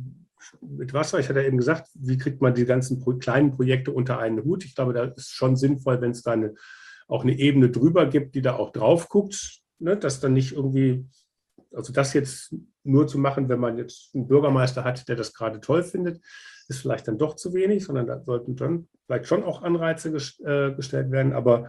[SPEAKER 1] mit Wasser, ich hatte ja eben gesagt, wie kriegt man die ganzen kleinen Projekte unter einen Hut? Ich glaube, da ist schon sinnvoll, wenn es da auch eine Ebene drüber gibt, die da auch drauf guckt, ne? Dass dann nicht irgendwie, also das jetzt nur zu machen, wenn man jetzt einen Bürgermeister hat, der das gerade toll findet, ist vielleicht dann doch zu wenig, sondern da sollten dann vielleicht schon auch Anreize gestellt werden. Aber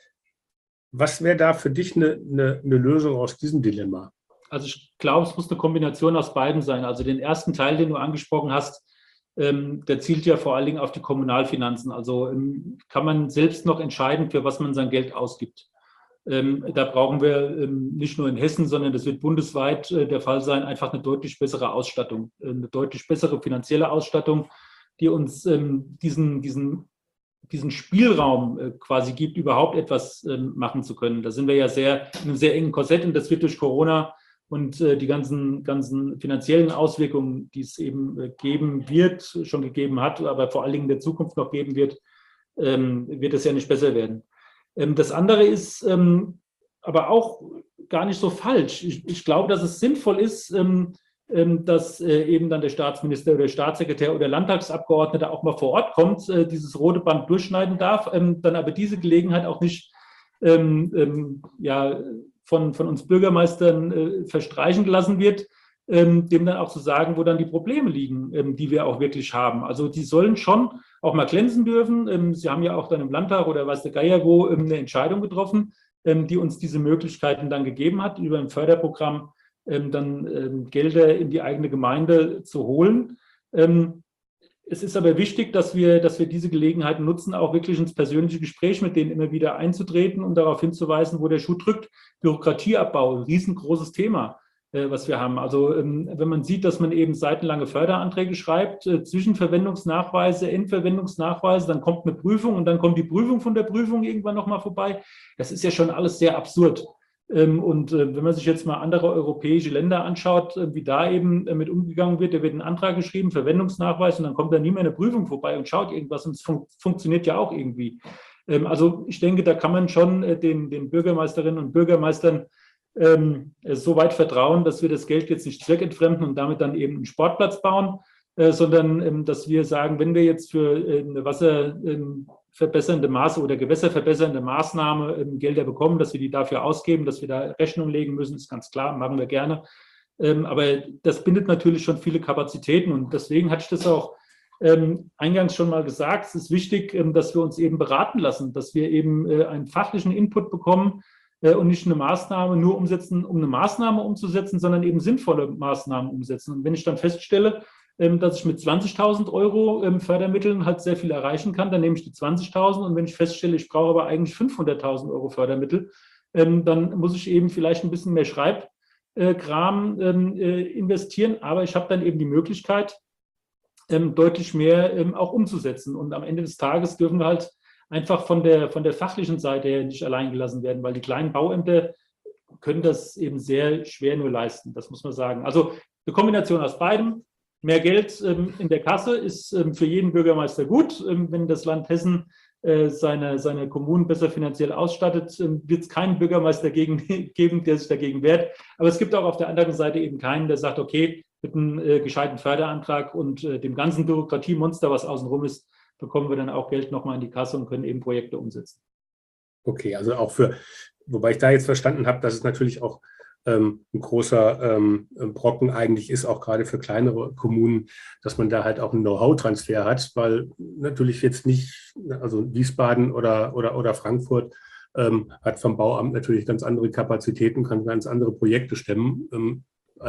[SPEAKER 1] was wäre da für dich eine Lösung aus diesem Dilemma?
[SPEAKER 2] Also ich glaube, es muss eine Kombination aus beiden sein. Also den ersten Teil, den du angesprochen hast, der zielt ja vor allen Dingen auf die Kommunalfinanzen. Also kann man selbst noch entscheiden, für was man sein Geld ausgibt. Da brauchen wir nicht nur in Hessen, sondern das wird bundesweit der Fall sein, einfach eine deutlich bessere Ausstattung, eine deutlich bessere finanzielle Ausstattung, die uns diesen Spielraum quasi gibt, überhaupt etwas machen zu können. Da sind wir ja in einem sehr engen Korsett und das wird durch Corona und die ganzen finanziellen Auswirkungen, die es eben geben wird, schon gegeben hat, aber vor allen Dingen in der Zukunft noch geben wird, wird es ja nicht besser werden. Das andere ist aber auch gar nicht so falsch. Ich glaube, dass es sinnvoll ist, dass eben dann der Staatsminister oder der Staatssekretär oder Landtagsabgeordnete auch mal vor Ort kommt, dieses rote Band durchschneiden darf, dann aber diese Gelegenheit auch nicht ja, von uns Bürgermeistern verstreichen gelassen wird, dem dann auch zu sagen, wo dann die Probleme liegen, die wir auch wirklich haben. Also die sollen schon auch mal glänzen dürfen. Sie haben ja auch dann im Landtag oder weiß der Geier wo eine Entscheidung getroffen, die uns diese Möglichkeiten dann gegeben hat, über ein Förderprogramm dann Gelder in die eigene Gemeinde zu holen. Es ist aber wichtig, dass wir diese Gelegenheiten nutzen, auch wirklich ins persönliche Gespräch mit denen immer wieder einzutreten und darauf hinzuweisen, wo der Schuh drückt. Bürokratieabbau, ein riesengroßes Thema, was wir haben. Also wenn man sieht, dass man eben seitenlange Förderanträge schreibt, Zwischenverwendungsnachweise, Endverwendungsnachweise, dann kommt eine Prüfung und dann kommt die Prüfung von der Prüfung irgendwann nochmal vorbei. Das ist ja schon alles sehr absurd. Und wenn man sich jetzt mal andere europäische Länder anschaut, wie da eben mit umgegangen wird, da wird ein Antrag geschrieben, Verwendungsnachweis, und dann kommt da nie mehr eine Prüfung vorbei und schaut irgendwas und es funktioniert ja auch irgendwie. Also ich denke, da kann man schon den Bürgermeisterinnen und Bürgermeistern so weit vertrauen, dass wir das Geld jetzt nicht zweckentfremden und damit dann eben einen Sportplatz bauen, sondern dass wir sagen, wenn wir jetzt für eine wasserverbessernde Maße oder gewässerverbessernde Maßnahme Gelder bekommen, dass wir die dafür ausgeben, dass wir da Rechnung legen müssen, ist ganz klar, machen wir gerne. Aber das bindet natürlich schon viele Kapazitäten und deswegen hatte ich das auch eingangs schon mal gesagt, es ist wichtig, dass wir uns eben beraten lassen, dass wir eben einen fachlichen Input bekommen und nicht eine Maßnahme nur umsetzen, um eine Maßnahme umzusetzen, sondern eben sinnvolle Maßnahmen umsetzen. Und wenn ich dann feststelle, dass ich mit 20.000 Euro Fördermitteln halt sehr viel erreichen kann, dann nehme ich die 20.000 und wenn ich feststelle, ich brauche aber eigentlich 500.000 Euro Fördermittel, dann muss ich eben vielleicht ein bisschen mehr Schreibkram investieren, aber ich habe dann eben die Möglichkeit, deutlich mehr auch umzusetzen. Und am Ende des Tages dürfen wir halt einfach von der fachlichen Seite her nicht allein gelassen werden, weil die kleinen Bauämter können das eben sehr schwer nur leisten, das muss man sagen. Also eine Kombination aus beidem. Mehr Geld in der Kasse ist für jeden Bürgermeister gut. Wenn das Land Hessen seine Kommunen besser finanziell ausstattet, wird es keinen Bürgermeister geben, der sich dagegen wehrt. Aber es gibt auch auf der anderen Seite eben keinen, der sagt, okay, mit einem gescheiten Förderantrag und dem ganzen Bürokratiemonster, was außenrum ist, bekommen wir dann auch Geld nochmal in die Kasse und können eben Projekte umsetzen.
[SPEAKER 1] Okay, also auch wobei ich da jetzt verstanden habe, dass es natürlich auch ein großer Brocken eigentlich ist, auch gerade für kleinere Kommunen, dass man da halt auch einen Know-how-Transfer hat, weil natürlich jetzt nicht, also Wiesbaden oder Frankfurt hat vom Bauamt natürlich ganz andere Kapazitäten, kann ganz andere Projekte stemmen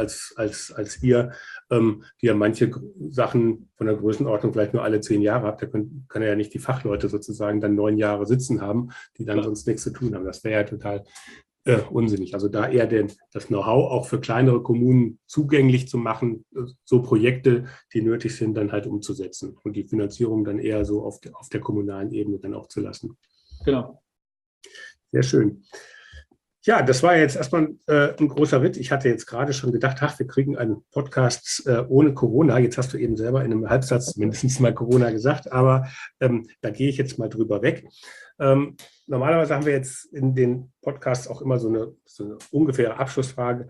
[SPEAKER 1] als ihr, die ja manche Sachen von der Größenordnung vielleicht nur alle 10 Jahre habt. Da kann er ja nicht die Fachleute sozusagen dann 9 Jahre sitzen haben, die dann sonst nichts zu tun haben. Das wäre ja total unsinnig. Also da eher das Know-how auch für kleinere Kommunen zugänglich zu machen, so Projekte, die nötig sind, dann halt umzusetzen und die Finanzierung dann eher so auf der kommunalen Ebene dann auch zu lassen.
[SPEAKER 2] Genau.
[SPEAKER 1] Sehr schön. Ja, das war jetzt erstmal ein großer Ritt. Ich hatte jetzt gerade schon gedacht, wir kriegen einen Podcast ohne Corona. Jetzt hast du eben selber in einem Halbsatz mindestens mal Corona gesagt, aber da gehe ich jetzt mal drüber weg. Normalerweise haben wir jetzt in den Podcasts auch immer so eine ungefähre Abschlussfrage.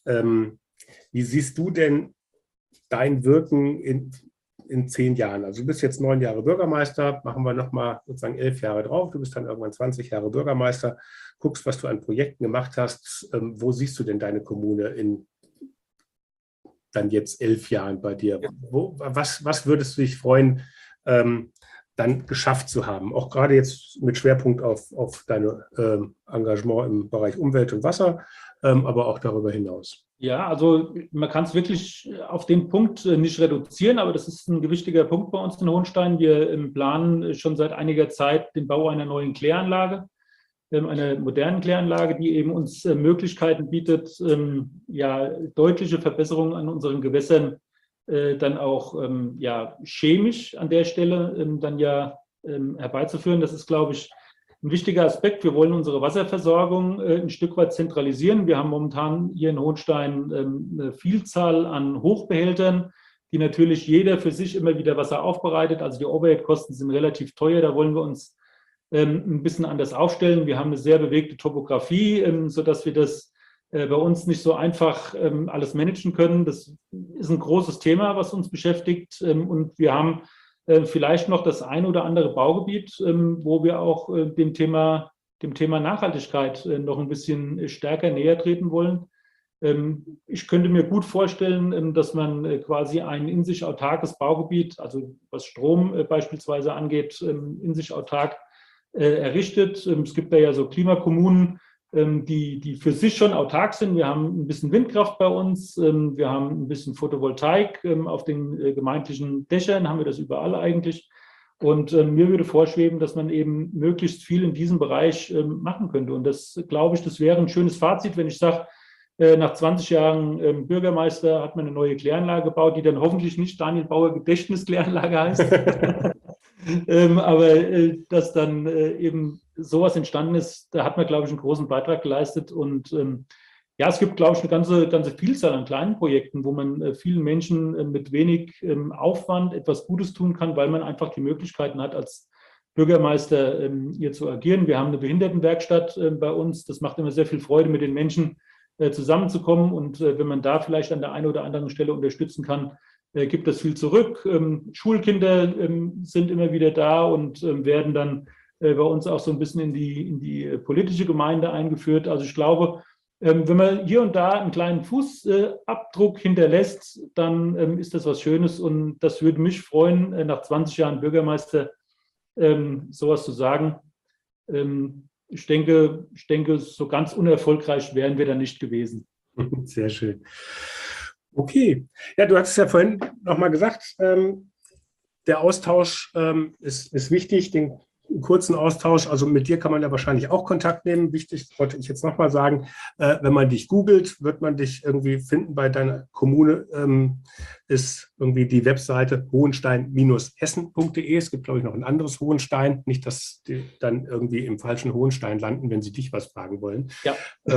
[SPEAKER 1] Wie siehst du denn dein Wirken in 10 Jahren? Also du bist jetzt 9 Jahre Bürgermeister, machen wir nochmal sozusagen 11 Jahre drauf. Du bist dann irgendwann 20 Jahre Bürgermeister, guckst, was du an Projekten gemacht hast. Wo siehst du denn deine Kommune in dann jetzt 11 Jahren bei dir? Was würdest du dich freuen, dann geschafft zu haben? Auch gerade jetzt mit Schwerpunkt auf dein Engagement im Bereich Umwelt und Wasser, aber auch darüber hinaus.
[SPEAKER 2] Ja, also man kann es wirklich auf den Punkt nicht reduzieren, aber das ist ein gewichtiger Punkt bei uns in Hohenstein. Wir planen schon seit einiger Zeit den Bau einer neuen Kläranlage, einer modernen Kläranlage, die eben uns Möglichkeiten bietet, ja, deutliche Verbesserungen an unseren Gewässern dann auch ja, chemisch an der Stelle dann ja herbeizuführen. Das ist, glaube ich, ein wichtiger Aspekt. Wir wollen unsere Wasserversorgung ein Stück weit zentralisieren. Wir haben momentan hier in Hohenstein eine Vielzahl an Hochbehältern, die natürlich jeder für sich immer wieder Wasser aufbereitet. Also die Overhead-Kosten sind relativ teuer. Da wollen wir uns ein bisschen anders aufstellen. Wir haben eine sehr bewegte Topografie, sodass wir das bei uns nicht so einfach alles managen können. Das ist ein großes Thema, was uns beschäftigt. Und wir haben vielleicht noch das ein oder andere Baugebiet, wo wir auch dem Thema Nachhaltigkeit noch ein bisschen stärker näher treten wollen. Ich könnte mir gut vorstellen, dass man quasi ein in sich autarkes Baugebiet, also was Strom beispielsweise angeht, in sich autark errichtet. Es gibt da ja so Klimakommunen, die für sich schon autark sind. Wir haben ein bisschen Windkraft bei uns, wir haben ein bisschen Photovoltaik auf den gemeindlichen Dächern, haben wir das überall eigentlich. Und mir würde vorschweben, dass man eben möglichst viel in diesem Bereich machen könnte. Und das, glaube ich, das wäre ein schönes Fazit, wenn ich sage, nach 20 Jahren Bürgermeister hat man eine neue Kläranlage gebaut, die dann hoffentlich nicht Daniel Bauer Gedächtniskläranlage heißt. Aber dass dann eben sowas entstanden ist, da hat man, glaube ich, einen großen Beitrag geleistet. Und ja, es gibt, glaube ich, eine ganze Vielzahl an kleinen Projekten, wo man vielen Menschen mit wenig Aufwand etwas Gutes tun kann, weil man einfach die Möglichkeiten hat, als Bürgermeister hier zu agieren. Wir haben eine Behindertenwerkstatt bei uns. Das macht immer sehr viel Freude, mit den Menschen zusammenzukommen. Und wenn man da vielleicht an der einen oder anderen Stelle unterstützen kann, gibt es viel zurück. Schulkinder sind immer wieder da und werden dann bei uns auch so ein bisschen in die politische Gemeinde eingeführt. Also ich glaube, wenn man hier und da einen kleinen Fußabdruck hinterlässt, dann ist das was Schönes und das würde mich freuen, nach 20 Jahren Bürgermeister sowas zu sagen. Ich denke, so ganz unerfolgreich wären wir da nicht gewesen.
[SPEAKER 1] Sehr schön. Okay. Ja, du hast es ja vorhin nochmal gesagt, der Austausch ist wichtig, den kurzen Austausch. Also mit dir kann man ja wahrscheinlich auch Kontakt nehmen. Wichtig, wollte ich jetzt nochmal sagen, wenn man dich googelt, wird man dich irgendwie finden bei deiner Kommune, ist irgendwie die Webseite hohenstein-essen.de. Es gibt, glaube ich, noch ein anderes Hohenstein. Nicht, dass die dann irgendwie im falschen Hohenstein landen, wenn sie dich was fragen wollen.
[SPEAKER 2] Ja.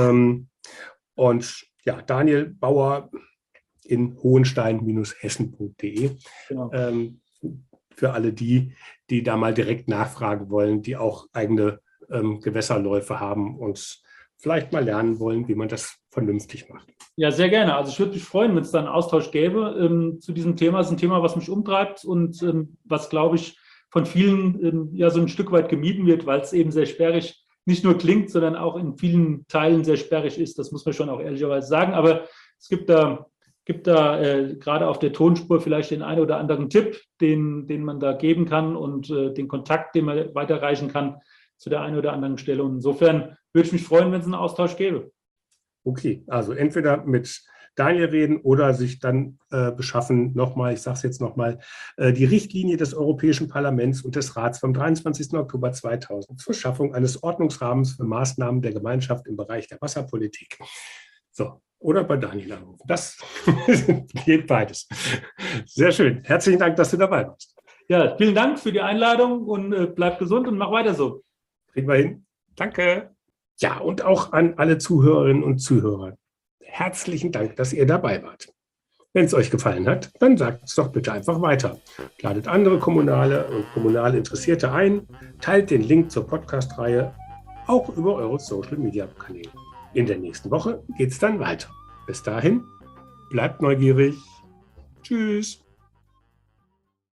[SPEAKER 1] Und ja, Daniel Bauer in hohenstein-hessen.de. Genau. Für alle die da mal direkt nachfragen wollen, die auch eigene Gewässerläufe haben und vielleicht mal lernen wollen, wie man das vernünftig macht.
[SPEAKER 2] Ja, sehr gerne. Also ich würde mich freuen, wenn es da einen Austausch gäbe zu diesem Thema. Es ist ein Thema, was mich umtreibt und was, glaube ich, von vielen ja so ein Stück weit gemieden wird, weil es eben sehr sperrig nicht nur klingt, sondern auch in vielen Teilen sehr sperrig ist. Das muss man schon auch ehrlicherweise sagen. Aber es gibt da gerade auf der Tonspur vielleicht den einen oder anderen Tipp, den man da geben kann und den Kontakt, den man weiterreichen kann zu der einen oder anderen Stelle. Und insofern würde ich mich freuen, wenn es einen Austausch gäbe.
[SPEAKER 1] Okay, also entweder mit Daniel reden oder sich dann beschaffen, nochmal, ich sage es jetzt nochmal, die Richtlinie des Europäischen Parlaments und des Rats vom 23. Oktober 2000 zur Schaffung eines Ordnungsrahmens für Maßnahmen der Gemeinschaft im Bereich der Wasserpolitik. So. Oder bei Daniel anrufen. Das geht beides. Sehr schön. Herzlichen Dank, dass du dabei warst.
[SPEAKER 2] Ja, vielen Dank für die Einladung und bleib gesund und mach weiter so.
[SPEAKER 1] Kriegen wir hin. Danke. Ja, und auch an alle Zuhörerinnen und Zuhörer. Herzlichen Dank, dass ihr dabei wart. Wenn es euch gefallen hat, dann sagt es doch bitte einfach weiter. Ladet andere kommunale und kommunale Interessierte ein, teilt den Link zur Podcast-Reihe auch über eure Social-Media-Kanäle. In der nächsten Woche geht es dann weiter. Bis dahin, bleibt neugierig. Tschüss.